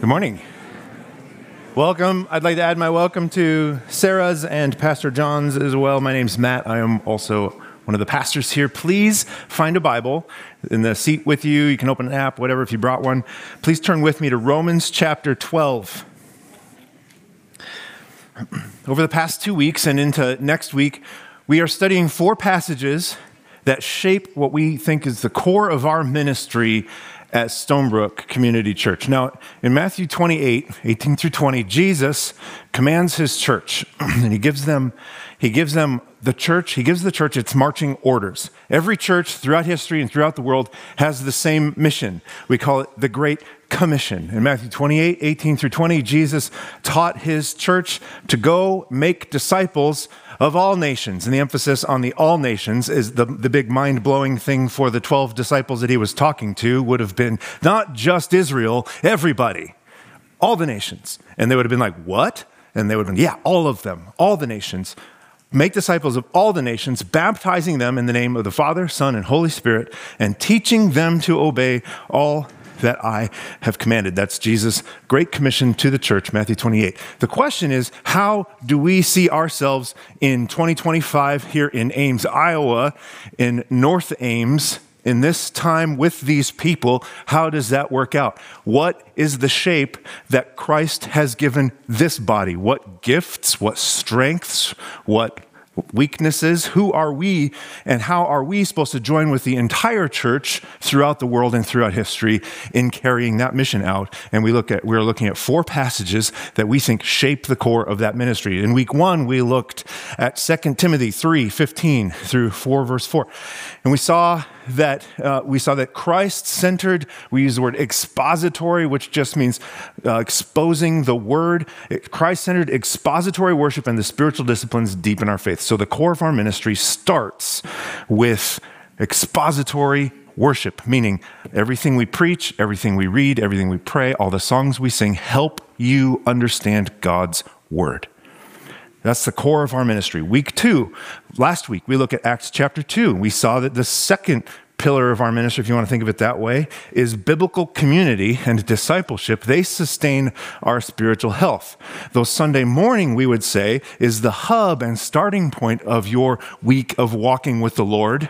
Good morning. Welcome. I'd like to add my welcome to Sarah's and Pastor John's as well. My name's Matt. I am also one of the pastors here. Please find a Bible in the seat with you. You can open an app, whatever, if you brought one. Please turn with me to Romans chapter 12. Over the past 2 weeks and into next week, we are studying 4 passages that shape what we think is the core of our ministry at Stonebrook Community Church. Now, in Matthew 28, 18 through 20, Jesus commands his church, and he gives the church its marching orders. Every church throughout history and throughout the world has the same mission. We call it the Great Commission. In Matthew 28, 18 through 20, Jesus taught his church to go make disciples of all nations. And the emphasis on the all nations is the big mind-blowing thing for the 12 disciples that he was talking to would have been not just Israel, everybody, all the nations. And they would have been like, what? And they would have been, yeah, all of them, all the nations. Make disciples of all the nations, baptizing them in the name of the Father, Son, and Holy Spirit, and teaching them to obey all that I have commanded. That's Jesus' Great Commission to the church, Matthew 28. The question is, how do we see ourselves in 2025 here in Ames, Iowa, in North Ames, in this time with these people? How does that work out? What is the shape that Christ has given this body? What gifts, what strengths, what weaknesses? Who are we, and how are we supposed to join with the entire church throughout the world and throughout history in carrying that mission out? And we're looking at 4 passages that we think shape the core of that ministry. In week 1, we looked at 2 Timothy 3:15 through 4 verse 4. And we saw that Christ-centered, we use the word expository, which just means exposing the word. Christ-centered expository worship and the spiritual disciplines deepen our faith. So the core of our ministry starts with expository worship, meaning everything we preach, everything we read, everything we pray, all the songs we sing help you understand God's word. That's the core of our ministry. Week 2, last week, we looked at Acts chapter 2. We saw that the second pillar of our ministry, if you want to think of it that way, is biblical community and discipleship. They sustain our spiritual health. Though Sunday morning, we would say, is the hub and starting point of your week of walking with the Lord.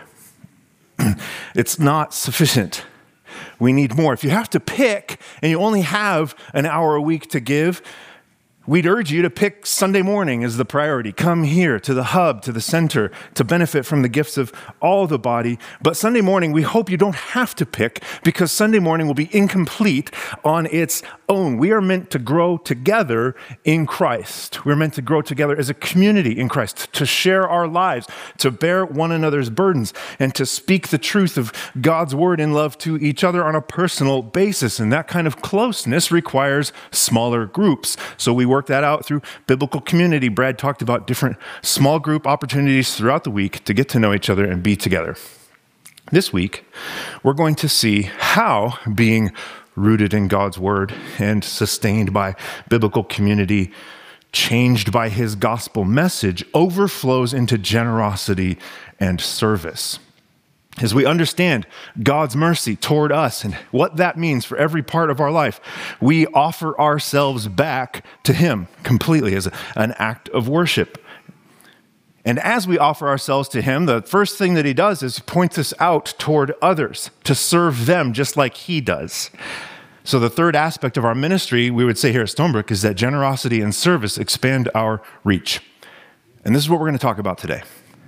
It's not sufficient. We need more. If you have to pick and you only have an hour a week to give, we'd urge you to pick Sunday morning as the priority. Come here to the hub, to the center, to benefit from the gifts of all the body. But Sunday morning, we hope you don't have to pick, because Sunday morning will be incomplete on its own. We are meant to grow together in Christ. We're meant to grow together as a community in Christ, to share our lives, to bear one another's burdens, and to speak the truth of God's word in love to each other on a personal basis. And that kind of closeness requires smaller groups. So we work that out through biblical community. Brad talked about different small group opportunities throughout the week to get to know each other and be together. This week, we're going to see how being rooted in God's word and sustained by biblical community, changed by his gospel message, overflows into generosity and service. As we understand God's mercy toward us and what that means for every part of our life, we offer ourselves back to him completely as an act of worship. And as we offer ourselves to him, the first thing that he does is points us out toward others to serve them just like he does. So the third aspect of our ministry, we would say here at Stonebrook, is that generosity and service expand our reach. And this is what we're going to talk about today.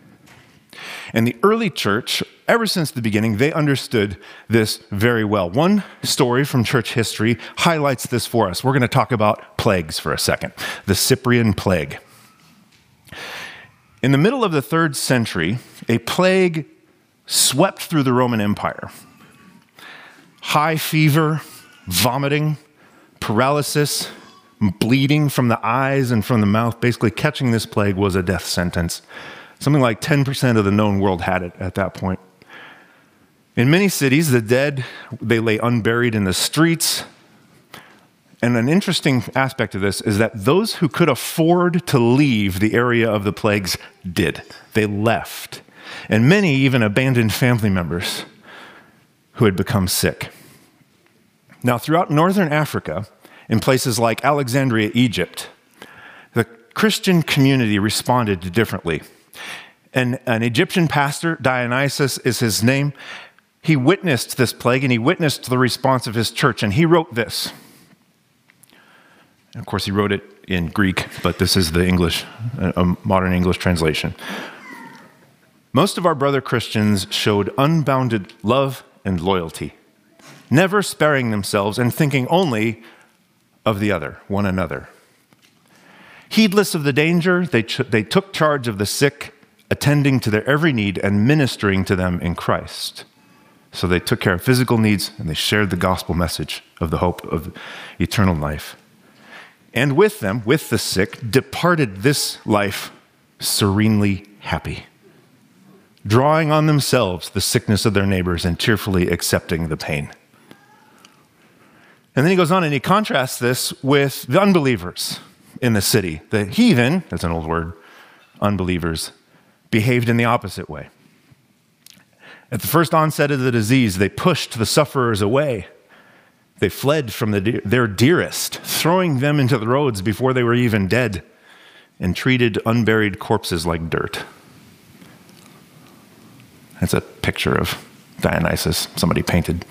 And the early church, ever since the beginning, they understood this very well. One story from church history highlights this for us. We're going to talk about plagues for a second. The Cyprian plague. In the middle of the 3rd century, a plague swept through the Roman Empire. High fever, vomiting, paralysis, bleeding from the eyes and from the mouth. Basically, catching this plague was a death sentence. Something like 10% of the known world had it at that point. In many cities, the dead, they lay unburied in the streets. And an interesting aspect of this is that those who could afford to leave the area of the plagues did. They left. And many even abandoned family members who had become sick. Now, throughout northern Africa in places like Alexandria, Egypt, the Christian community responded differently. And an Egyptian pastor, Dionysius is his name, he witnessed this plague and he witnessed the response of his church, and he wrote this. And of course, he wrote it in Greek, but this is the English, a modern English translation. Most of our brother Christians showed unbounded love and loyalty, never sparing themselves and thinking only of the other, one another. Heedless of the danger, they took charge of the sick, attending to their every need and ministering to them in Christ. So they took care of physical needs and they shared the gospel message of the hope of eternal life. And with them, with the sick, departed this life serenely happy, drawing on themselves the sickness of their neighbors and cheerfully accepting the pain. And then he goes on and he contrasts this with the unbelievers in the city. The heathen, that's an old word, unbelievers, behaved in the opposite way. At the first onset of the disease, they pushed the sufferers away. They fled from their dearest, throwing them into the roads before they were even dead, and treated unburied corpses like dirt. That's a picture of Dionysus, somebody painted.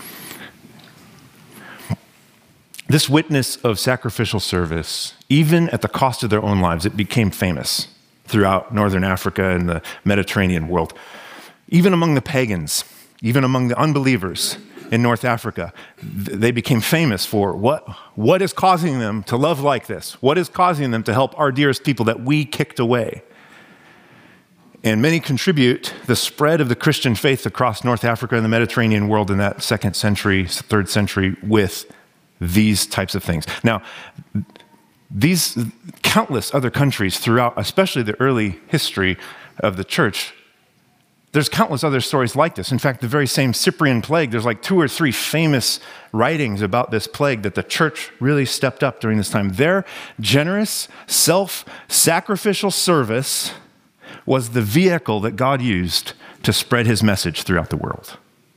This witness of sacrificial service, even at the cost of their own lives, it became famous throughout northern Africa and the Mediterranean world. Even among the pagans, even among the unbelievers in North Africa, they became famous for what is causing them to love like this? What is causing them to help our dearest people that we kicked away? And many contribute the spread of the Christian faith across North Africa and the Mediterranean world in that 2nd century, 3rd century with these types of things. Now, these countless other countries throughout, especially the early history of the church, there's countless other stories like this. In fact, the very same Cyprian plague, there's like 2 or 3 famous writings about this plague that the church really stepped up during this time. Their generous, self-sacrificial service was the vehicle that God used to spread his message throughout the world.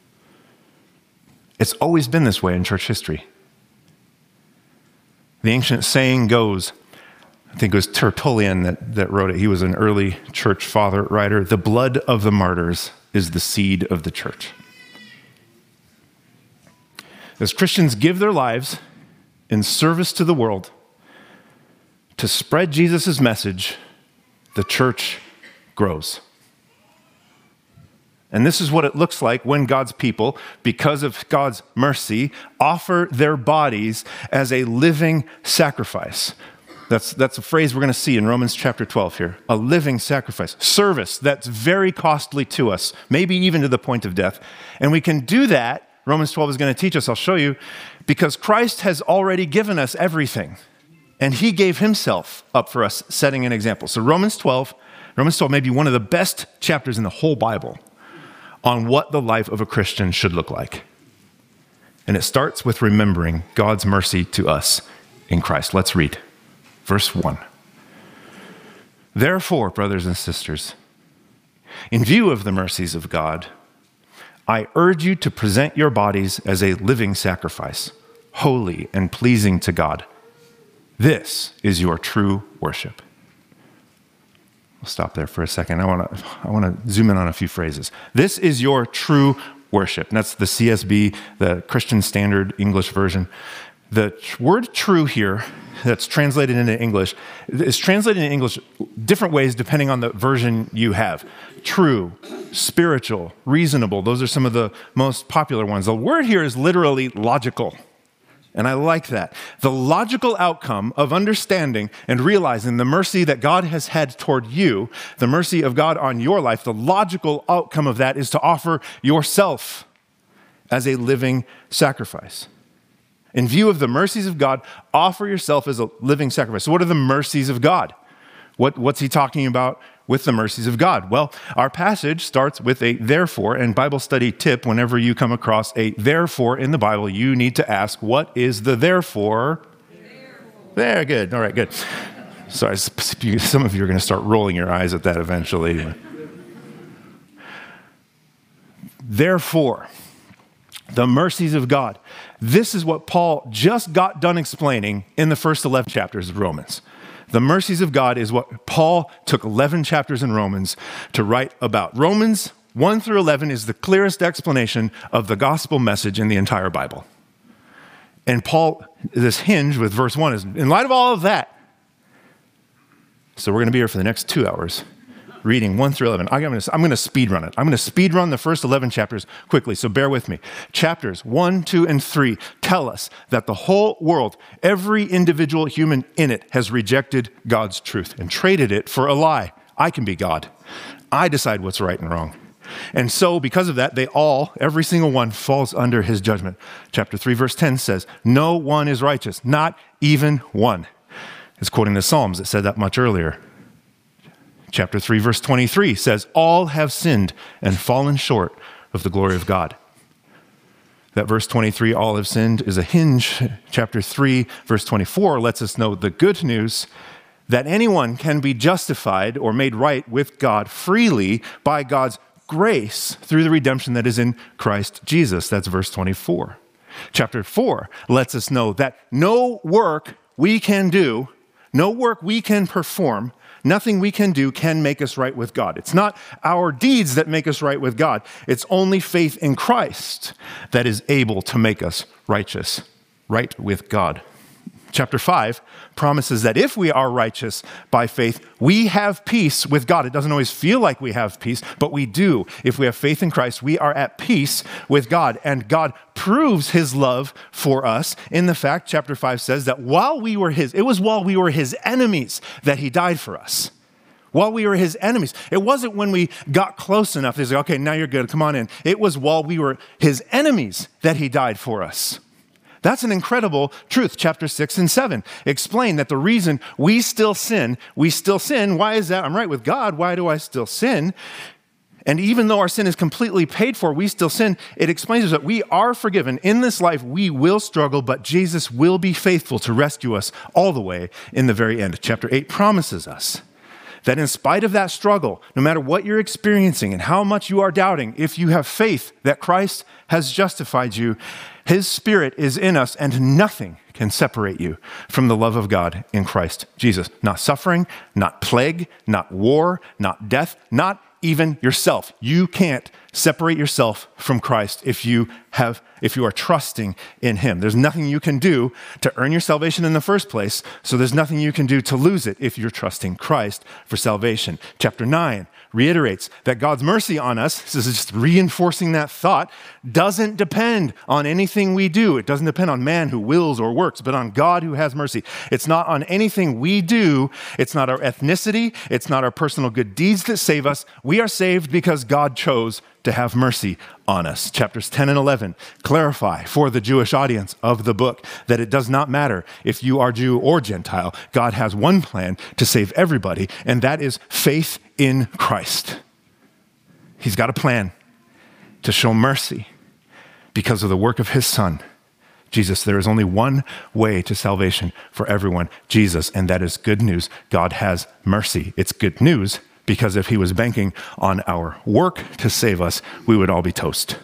It's always been this way in church history. The ancient saying goes, I think it was Tertullian that wrote it. He was an early church father writer. The blood of the martyrs is the seed of the church. As Christians give their lives in service to the world to spread Jesus' message, the church grows. And this is what it looks like when God's people, because of God's mercy, offer their bodies as a living sacrifice. That's a phrase we're going to see in Romans chapter 12 here. A living sacrifice. Service that's very costly to us, maybe even to the point of death. And we can do that, Romans 12 is going to teach us, I'll show you, because Christ has already given us everything. And he gave himself up for us, setting an example. So Romans 12 may be one of the best chapters in the whole Bible on what the life of a Christian should look like. And it starts with remembering God's mercy to us in Christ. Let's read. Verse 1. Therefore, brothers and sisters, in view of the mercies of God, I urge you to present your bodies as a living sacrifice, holy and pleasing to God. This is your true worship. We'll stop there for a second. I want to zoom in on a few phrases. This is your true worship. And that's the CSB, the Christian Standard English Version. The word true here that's translated into English is translated in English different ways depending on the version you have. True, spiritual, reasonable. Those are some of the most popular ones. The word here is literally logical. And I like that. The logical outcome of understanding and realizing the mercy that God has had toward you, the mercy of God on your life, the logical outcome of that is to offer yourself as a living sacrifice. In view of the mercies of God, offer yourself as a living sacrifice. So what are the mercies of God? What's he talking about with the mercies of God? Well, our passage starts with a therefore, and Bible study tip, whenever you come across a therefore in the Bible, you need to ask, what is the therefore? There, good. All right, good. Sorry, some of you are going to start rolling your eyes at that eventually. Therefore, The mercies of God. This is what Paul just got done explaining in the first 11 chapters of Romans. The mercies of God is what Paul took 11 chapters in Romans to write about. Romans 1 through 11 is the clearest explanation of the gospel message in the entire Bible. And Paul, this hinge with verse 1 is, in light of all of that, so we're going to be here for the next 2 hours, reading 1 through 11. I'm going to speed run it. I'm going to speed run the first 11 chapters quickly, so bear with me. Chapters 1, 2, and 3 tell us that the whole world, every individual human in it, has rejected God's truth and traded it for a lie. I can be God. I decide what's right and wrong. And so because of that, every single one falls under his judgment. Chapter 3, verse 10 says, no one is righteous, not even one. It's quoting the Psalms that said that much earlier. Chapter 3, verse 23 says, all have sinned and fallen short of the glory of God. That verse 23, all have sinned, is a hinge. Chapter 3, verse 24 lets us know the good news that anyone can be justified or made right with God freely by God's grace through the redemption that is in Christ Jesus. That's verse 24. Chapter 4 lets us know that no work we can do, no work we can perform, nothing we can do can make us right with God. It's not our deeds that make us right with God. It's only faith in Christ that is able to make us righteous, right with God. Chapter 5 promises that if we are righteous by faith, we have peace with God. It doesn't always feel like we have peace, but we do. If we have faith in Christ, we are at peace with God. And God proves his love for us in the fact, chapter 5 says, that while we were his enemies that he died for us. While we were his enemies. It wasn't when we got close enough, he's like, okay, now you're good, come on in. It was while we were his enemies that he died for us. That's an incredible truth. Chapter 6 and 7 explain that the reason we still sin, why is that? I'm right with God, why do I still sin? And even though our sin is completely paid for, we still sin. It explains that we are forgiven. In this life, we will struggle, but Jesus will be faithful to rescue us all the way in the very end. Chapter 8 promises us that in spite of that struggle, no matter what you're experiencing and how much you are doubting, if you have faith that Christ has justified you, his Spirit is in us and nothing can separate you from the love of God in Christ Jesus. Not suffering, not plague, not war, not death, not even yourself. You can't separate yourself from Christ if you are trusting in him. There's nothing you can do to earn your salvation in the first place, so there's nothing you can do to lose it if you're trusting Christ for salvation. Chapter 9 reiterates that God's mercy on us, this is just reinforcing that thought, doesn't depend on anything we do. It doesn't depend on man who wills or works, but on God who has mercy. It's not on anything we do. It's not our ethnicity. It's not our personal good deeds that save us. We are saved because God chose to have mercy on us. Chapters 10 and 11 clarify for the Jewish audience of the book that it does not matter if you are Jew or Gentile. God has one plan to save everybody, and that is faith in Christ. He's got a plan to show mercy because of the work of his Son, Jesus. There is only one way to salvation for everyone, Jesus, and that is good news. God has mercy. It's good news because if he was banking on our work to save us, we would all be toast.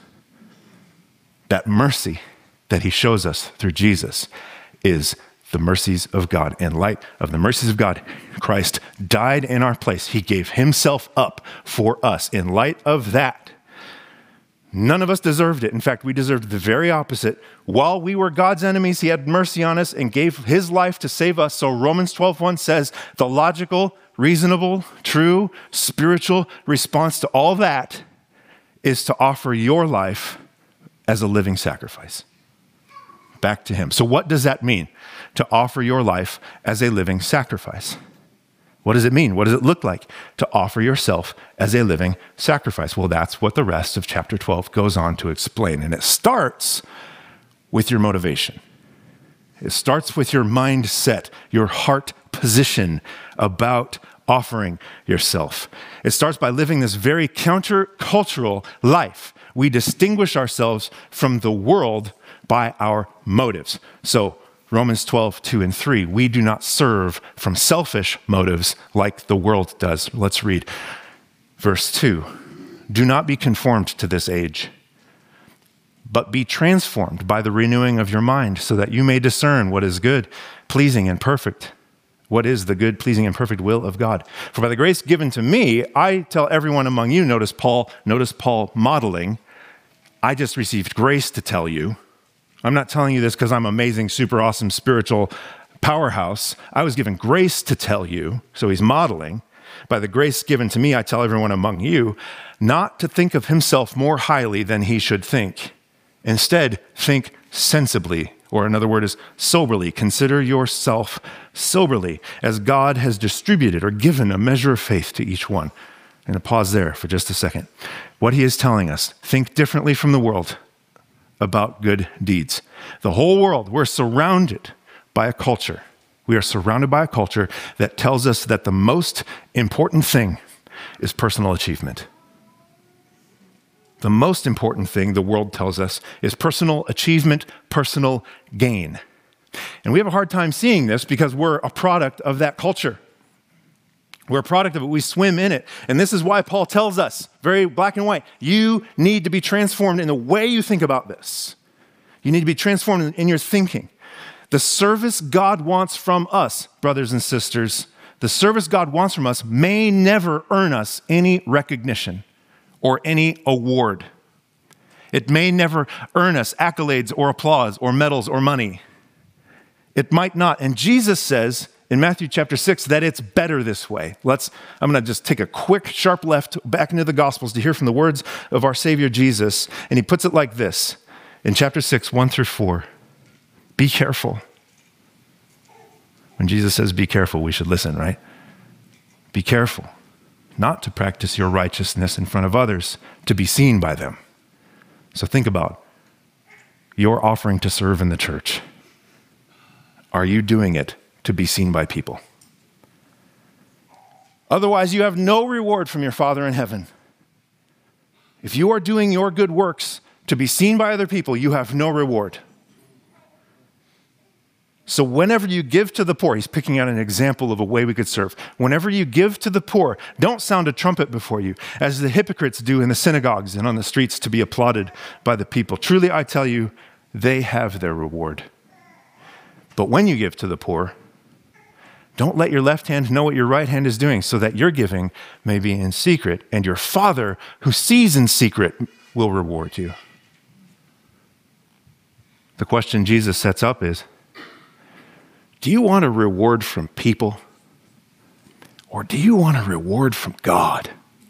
That mercy that he shows us through Jesus is the mercies of God. In light of the mercies of God, Christ died in our place. He gave himself up for us. In light of that, none of us deserved it. In fact, we deserved the very opposite. While we were God's enemies, he had mercy on us and gave his life to save us. So Romans 12:1 says the logical, reasonable, true, spiritual response to all that is to offer your life as a living sacrifice back to him. So what does that mean, to offer your life as a living sacrifice? What does it mean? What does it look like to offer yourself as a living sacrifice? Well, that's what the rest of chapter 12 goes on to explain. And it starts with your motivation. It starts with your mindset, your heart position about offering yourself. It starts by living this very countercultural life. We distinguish ourselves from the world by our motives. So Romans 12:2 and 3, we do not serve from selfish motives like the world does. Let's read verse 2. Do not be conformed to this age, but be transformed by the renewing of your mind so that you may discern what is good, pleasing, and perfect. What is the good, pleasing, and perfect will of God? For by the grace given to me, I tell everyone among you, notice Paul modeling, I just received grace to tell you. I'm not telling you this because I'm amazing, super awesome, spiritual powerhouse. I was given grace to tell you, so he's modeling. By the grace given to me, I tell everyone among you, not to think of himself more highly than he should think. Instead, think sensibly, or another word is soberly. Consider yourself soberly, as God has distributed or given a measure of faith to each one. I'm going to pause there for just a second. What he is telling us, think differently from the world about good deeds. The whole world, we're surrounded by a culture. We are surrounded by a culture that tells us that the most important thing is personal achievement. The most important thing the world tells us is personal achievement, personal gain. And we have a hard time seeing this because we're a product of that culture. We're a product of it. We swim in it. And this is why Paul tells us, very black and white, you need to be transformed in the way you think about this. You need to be transformed in your thinking. The service God wants from us, brothers and sisters, the service God wants from us may never earn us any recognition or any award. It may never earn us accolades or applause or medals or money. It might not. And Jesus says in Matthew chapter 6 that it's better this way. I'm going to just take a quick, sharp left back into the Gospels to hear from the words of our Savior Jesus. And he puts it like this in chapter 6, 1 through 4. Be careful. When Jesus says be careful, we should listen, right? Be careful not to practice your righteousness in front of others to be seen by them. So think about your offering to serve in the church. Are you doing it to be seen by people? Otherwise, you have no reward from your Father in heaven. If you are doing your good works to be seen by other people, you have no reward. So whenever you give to the poor, he's picking out an example of a way we could serve. Whenever you give to the poor, don't sound a trumpet before you, as the hypocrites do in the synagogues and on the streets to be applauded by the people. Truly, I tell you, they have their reward. But when you give to the poor, don't let your left hand know what your right hand is doing, so that your giving may be in secret, and your Father who sees in secret will reward you. The question Jesus sets up is, do you want a reward from people, or do you want a reward from God?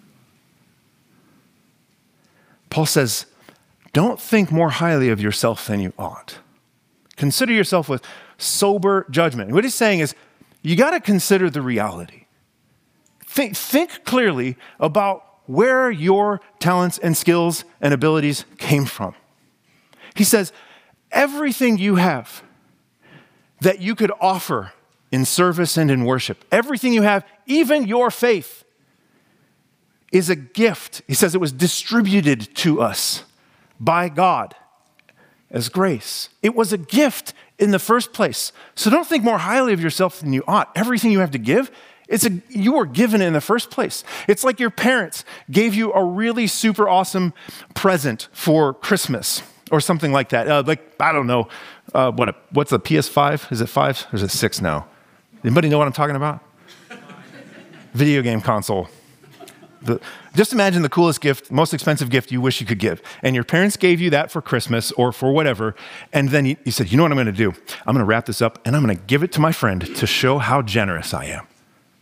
Paul says, don't think more highly of yourself than you ought. Consider yourself with sober judgment. What he's saying is, you got to consider the reality. Think clearly about where your talents and skills and abilities came from. He says, everything you have that you could offer in service and in worship, everything you have, even your faith, is a gift. He says it was distributed to us by God as grace. It was a gift in the first place. So don't think more highly of yourself than you ought. Everything you have to give, you were given in the first place. It's like your parents gave you a really super awesome present for Christmas or something like that. I don't know, what's the PS5? Is it 5 or is it 6 now? Anybody know what I'm talking about? Video game console. Just imagine the coolest gift, most expensive gift you wish you could give. And your parents gave you that for Christmas or for whatever. And then you said, you know what I'm going to do? I'm going to wrap this up and I'm going to give it to my friend to show how generous I am.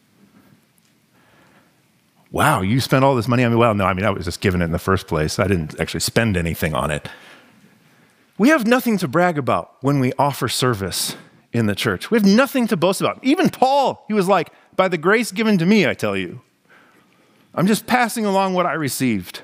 Wow, you spent all this money on me? Well, no, I was just given it in the first place. I didn't actually spend anything on it. We have nothing to brag about when we offer service in the church. We have nothing to boast about. Even Paul, he was like, by the grace given to me, I tell you. I'm just passing along what I received.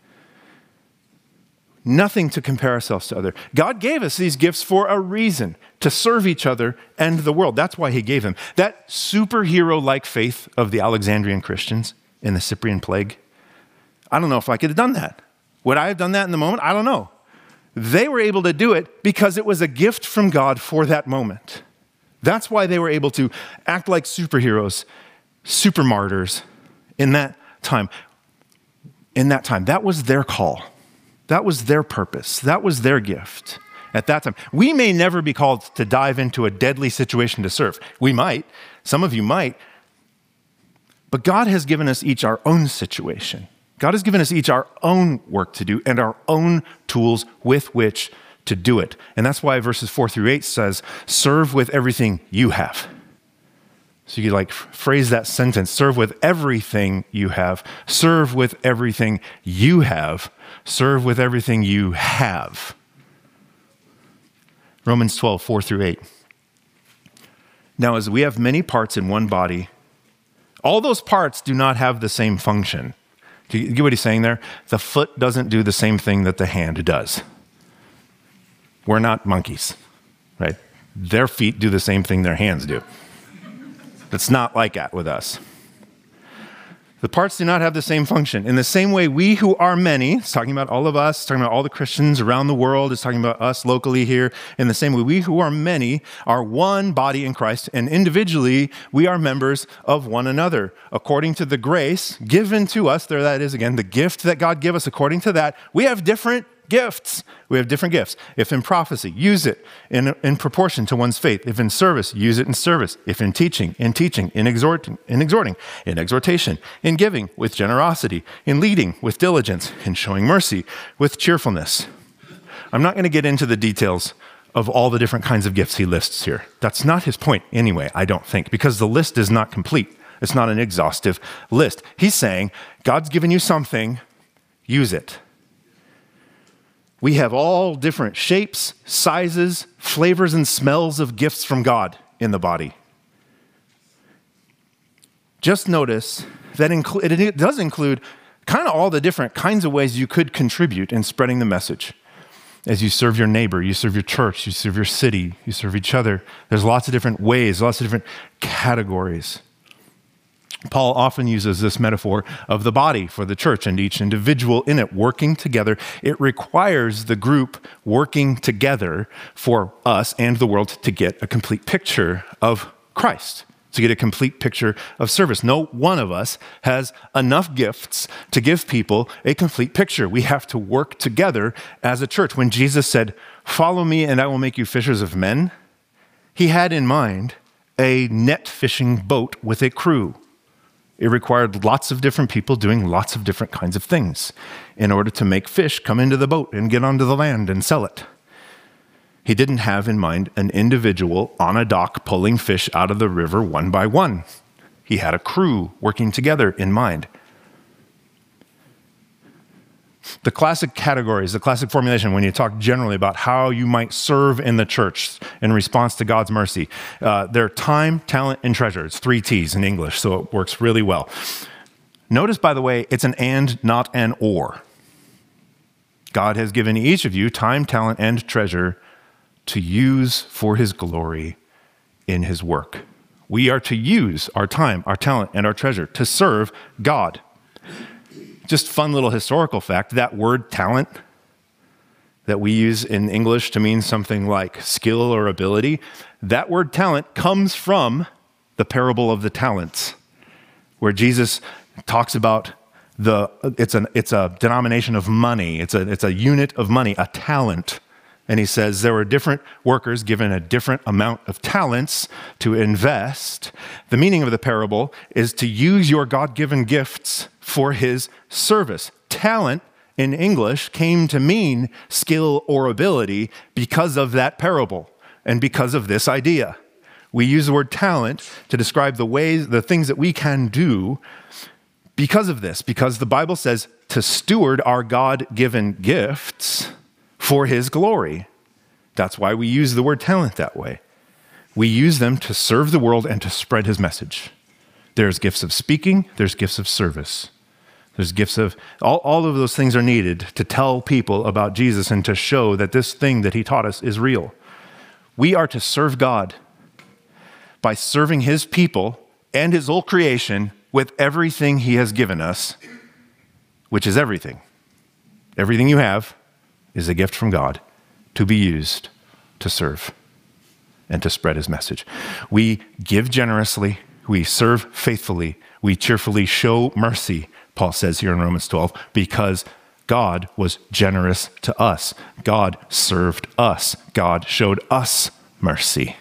Nothing to compare ourselves to other. God gave us these gifts for a reason, to serve each other and the world. That's why he gave them. That superhero-like faith of the Alexandrian Christians in the Cyprian plague, I don't know if I could have done that. Would I have done that in the moment? I don't know. They were able to do it because it was a gift from God for that moment. That's why they were able to act like superheroes, super martyrs in that time. That was their call. That was their purpose. That was their gift at that time. We may never be called to dive into a deadly situation to serve. We might. Some of you might. But God has given us each our own situation. God has given us each our own work to do and our own tools with which to do it. And that's why verses 4-8 says, serve with everything you have. So you could phrase that sentence, serve with everything you have. Serve with everything you have. Serve with everything you have. Romans 12, 4-8. Now, as we have many parts in one body, all those parts do not have the same function. Do you get what he's saying there? The foot doesn't do the same thing that the hand does. We're not monkeys, right? Their feet do the same thing their hands do. It's not like that with us. The parts do not have the same function. In the same way, we who are many, it's talking about all of us, it's talking about all the Christians around the world, it's talking about us locally here. In the same way, we who are many are one body in Christ, and individually we are members of one another. According to the grace given to us, there that is again, the gift that God gave us, according to that, we have different gifts. We have different gifts. If in prophecy, use it in proportion to one's faith. If in service, use it in service. If in teaching, in exhorting, in exhortation, in giving, with generosity, in leading, with diligence, in showing mercy, with cheerfulness. I'm not going to get into the details of all the different kinds of gifts he lists here. That's not his point anyway, I don't think, because the list is not complete. It's not an exhaustive list. He's saying, God's given you something, use it. We have all different shapes, sizes, flavors, and smells of gifts from God in the body. Just notice that it does include kind of all the different kinds of ways you could contribute in spreading the message. As you serve your neighbor, you serve your church, you serve your city, you serve each other. There's lots of different ways, lots of different categories. Paul often uses this metaphor of the body for the church and each individual in it working together. It requires the group working together for us and the world to get a complete picture of Christ, to get a complete picture of service. No one of us has enough gifts to give people a complete picture. We have to work together as a church. When Jesus said, "Follow me and I will make you fishers of men," he had in mind a net fishing boat with a crew. It required lots of different people doing lots of different kinds of things in order to make fish come into the boat and get onto the land and sell it. He didn't have in mind an individual on a dock pulling fish out of the river one by one. He had a crew working together in mind. The classic categories, the classic formulation when you talk generally about how you might serve in the church in response to God's mercy, they're time, talent, and treasure. It's 3 T's in English, so it works really well. Notice, by the way, it's an and, not an or. God has given each of you time, talent, and treasure to use for his glory in his work. We are to use our time, our talent, and our treasure to serve God. Just fun little historical fact, that word talent that we use in English to mean something like skill or ability, that word talent comes from the parable of the talents, where Jesus talks about it's a denomination of money, it's a unit of money, a talent. And he says there were different workers given a different amount of talents to invest. The meaning of the parable is to use your God-given gifts for his service. Talent in English came to mean skill or ability because of that parable and because of this idea. We use the word talent to describe the things that we can do because of this, because the Bible says to steward our God-given gifts for his glory. That's why we use the word talent that way. We use them to serve the world and to spread his message. There's gifts of speaking, there's gifts of service. There's gifts of, all of those things are needed to tell people about Jesus and to show that this thing that he taught us is real. We are to serve God by serving his people and his whole creation with everything he has given us, which is everything. Everything you have is a gift from God to be used to serve and to spread his message. We give generously, we serve faithfully, we cheerfully show mercy, Paul says here in Romans 12, because God was generous to us. God served us. God showed us mercy.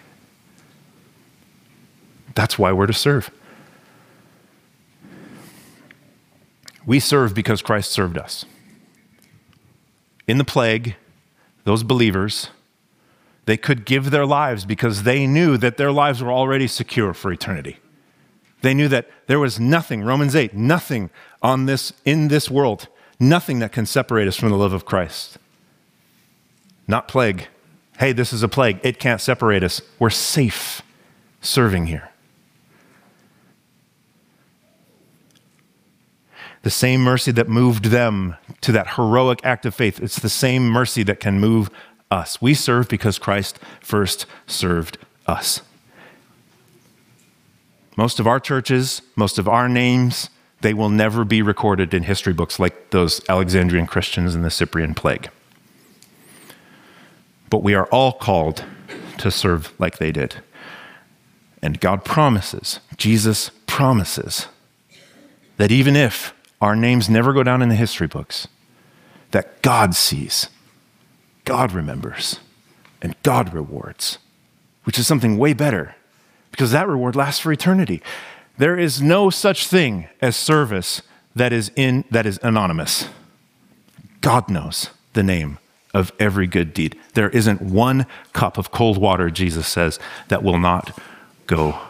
That's why we're to serve. We serve because Christ served us. In the plague, those believers, they could give their lives because they knew that their lives were already secure for eternity. They knew that there was nothing, Romans 8, nothing in this world, nothing that can separate us from the love of Christ. Not plague. Hey, this is a plague. It can't separate us. We're safe serving here. The same mercy that moved them to that heroic act of faith, it's the same mercy that can move us. We serve because Christ first served us. Most of our churches, most of our names, they will never be recorded in history books like those Alexandrian Christians in the Cyprian plague. But we are all called to serve like they did. And God promises, Jesus promises, that even if our names never go down in the history books, that God sees, God remembers, and God rewards, which is something way better, because that reward lasts for eternity. There is no such thing as service that is anonymous. God knows the name of every good deed. There isn't one cup of cold water, Jesus says, that will go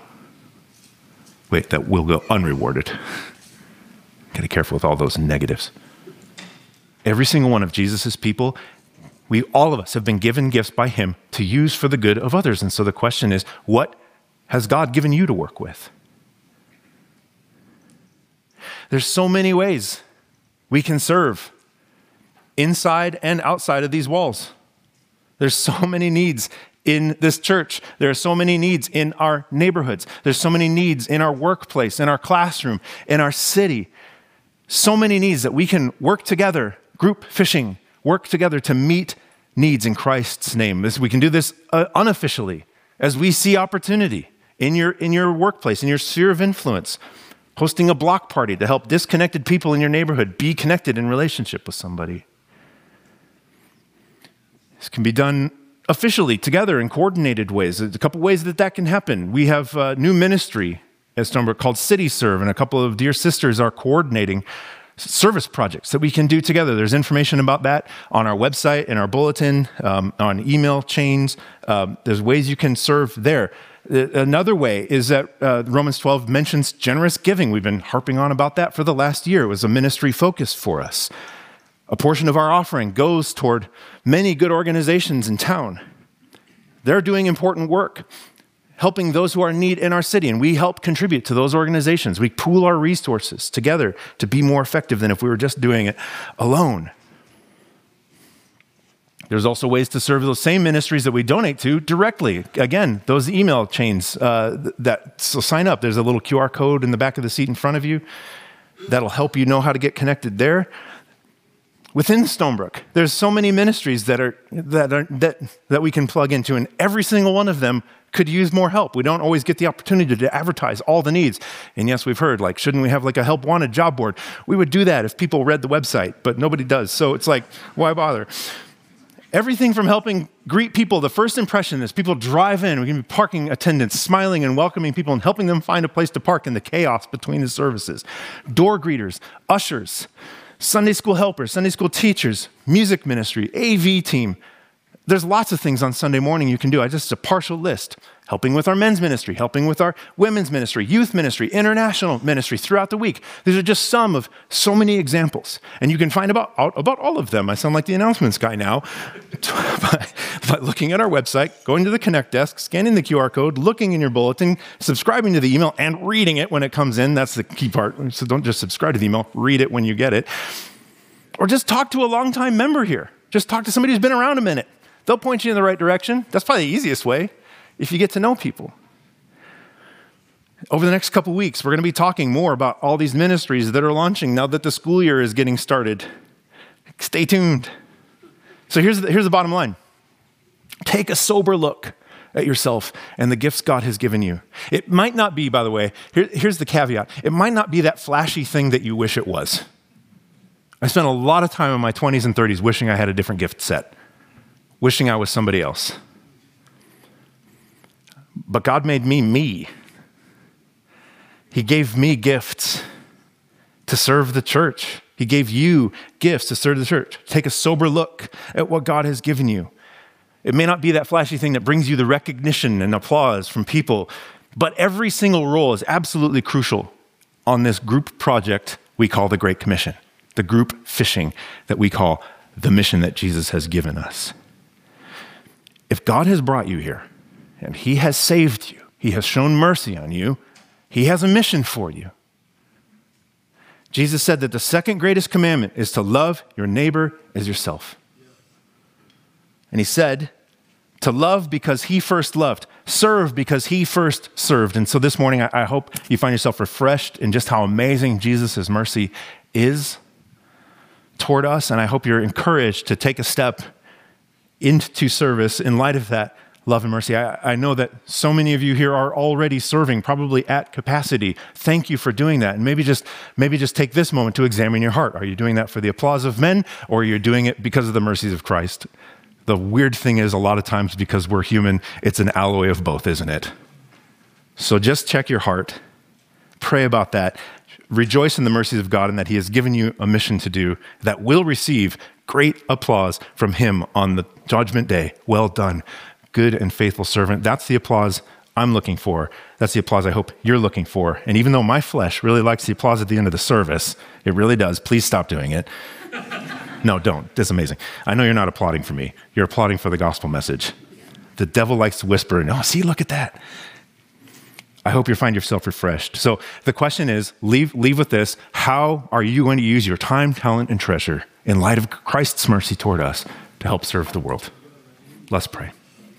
unrewarded. Gotta be careful with all those negatives. Every single one of Jesus' people, all of us have been given gifts by him to use for the good of others. And so the question is, what has God given you to work with? There's so many ways we can serve inside and outside of these walls. There's so many needs in this church. There are so many needs in our neighborhoods. There's so many needs in our workplace, in our classroom, in our city. So many needs that we can work together, group fishing, work together to meet needs in Christ's name. We can do this unofficially as we see opportunity in your workplace, in your sphere of influence, hosting a block party to help disconnected people in your neighborhood be connected in relationship with somebody. This can be done officially together in coordinated ways. There's a couple ways that can happen. We have a new ministry at Stonebrook called City Serve, and a couple of dear sisters are coordinating service projects that we can do together. There's information about that on our website, in our bulletin, on email chains. There's ways you can serve there. Another way is that Romans 12 mentions generous giving. We've been harping on about that for the last year. It was a ministry focus for us. A portion of our offering goes toward many good organizations in town. They're doing important work, helping those who are in need in our city, and we help contribute to those organizations. We pool our resources together to be more effective than if we were just doing it alone. There's also ways to serve those same ministries that we donate to directly. Again, those email chains, so sign up. There's a little QR code in the back of the seat in front of you that'll help you know how to get connected there. Within Stonebrook, there's so many ministries that we can plug into, and every single one of them could use more help. We don't always get the opportunity to advertise all the needs. And yes, we've heard, shouldn't we have a help wanted job board? We would do that if people read the website, but nobody does. So it's why bother? Everything from helping greet people, the first impression is people drive in, we can be parking attendants, smiling and welcoming people and helping them find a place to park in the chaos between the services. Door greeters, ushers, Sunday school helpers, Sunday school teachers, music ministry, AV team. There's lots of things on Sunday morning you can do. Just a partial list. Helping with our men's ministry, helping with our women's ministry, youth ministry, international ministry throughout the week. These are just some of so many examples. And you can find about all of them. I sound like the announcements guy now. By looking at our website, going to the Connect desk, scanning the QR code, looking in your bulletin, subscribing to the email, and reading it when it comes in. That's the key part. So don't just subscribe to the email, read it when you get it. Or just talk to a longtime member here. Just talk to somebody who's been around a minute. They'll point you in the right direction. That's probably the easiest way if you get to know people. Over the next couple weeks, we're going to be talking more about all these ministries that are launching now that the school year is getting started. Stay tuned. So here's the bottom line. Take a sober look at yourself and the gifts God has given you. It might not be, by the way, here's the caveat. It might not be that flashy thing that you wish it was. I spent a lot of time in my 20s and 30s wishing I had a different gift set, wishing I was somebody else. But God made me me. He gave me gifts to serve the church. He gave you gifts to serve the church. Take a sober look at what God has given you. It may not be that flashy thing that brings you the recognition and applause from people, but every single role is absolutely crucial on this group project we call the Great Commission, the group fishing that we call the mission that Jesus has given us. If God has brought you here and he has saved you, he has shown mercy on you, he has a mission for you. Jesus said that the second greatest commandment is to love your neighbor as yourself. And he said to love because he first loved, serve because he first served. And so this morning, I hope you find yourself refreshed in just how amazing Jesus' mercy is toward us. And I hope you're encouraged to take a step into service in light of that love and mercy. I know that so many of you here are already serving, probably at capacity. Thank you for doing that. And maybe just take this moment to examine your heart. Are you doing that for the applause of men, or are you doing it because of the mercies of Christ? The weird thing is, a lot of times, because we're human, it's an alloy of both, isn't it? So just check your heart. Pray about that. Rejoice in the mercies of God and that he has given you a mission to do that will receive great applause from him on the judgment day. Well done, good and faithful servant. That's the applause I'm looking for. That's the applause I hope you're looking for. And even though my flesh really likes the applause at the end of the service, it really does. Please stop doing it. No, don't. It's amazing. I know you're not applauding for me. You're applauding for the gospel message. The devil likes to whisper, oh, see, look at that. I hope you find yourself refreshed. So the question is, leave with this. How are you going to use your time, talent, and treasure in light of Christ's mercy toward us to help serve the world? Let's pray.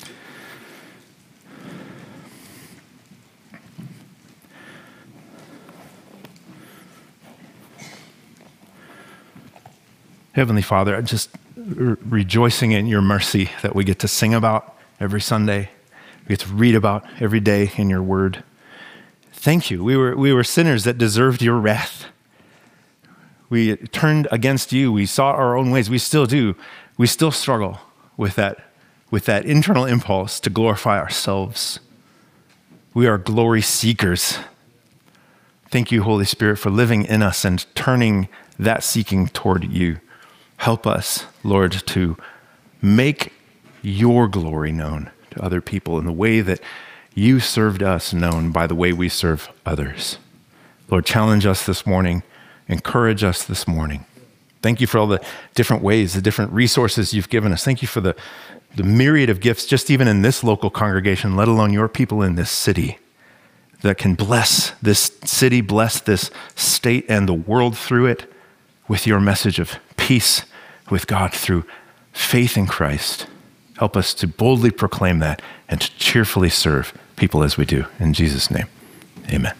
Heavenly Father, I'm just rejoicing in your mercy that we get to sing about every Sunday. We get to read about every day in your word. Thank you. We were sinners that deserved your wrath. We turned against you. We sought our own ways. We still do. We still struggle with that internal impulse to glorify ourselves. We are glory seekers. Thank you, Holy Spirit, for living in us and turning that seeking toward you. Help us, Lord, to make your glory known to other people in the way that you served us known by the way we serve others. Lord, challenge us this morning. Encourage us this morning. Thank you for all the different ways, the different resources you've given us. Thank you for the myriad of gifts, just even in this local congregation, let alone your people in this city, that can bless this city, bless this state and the world through it with your message of peace with God through faith in Christ. Help us to boldly proclaim that and to cheerfully serve people as we do. In Jesus' name, amen.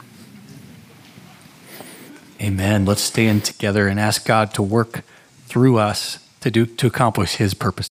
Amen. Let's stand together and ask God to work through us to accomplish his purpose.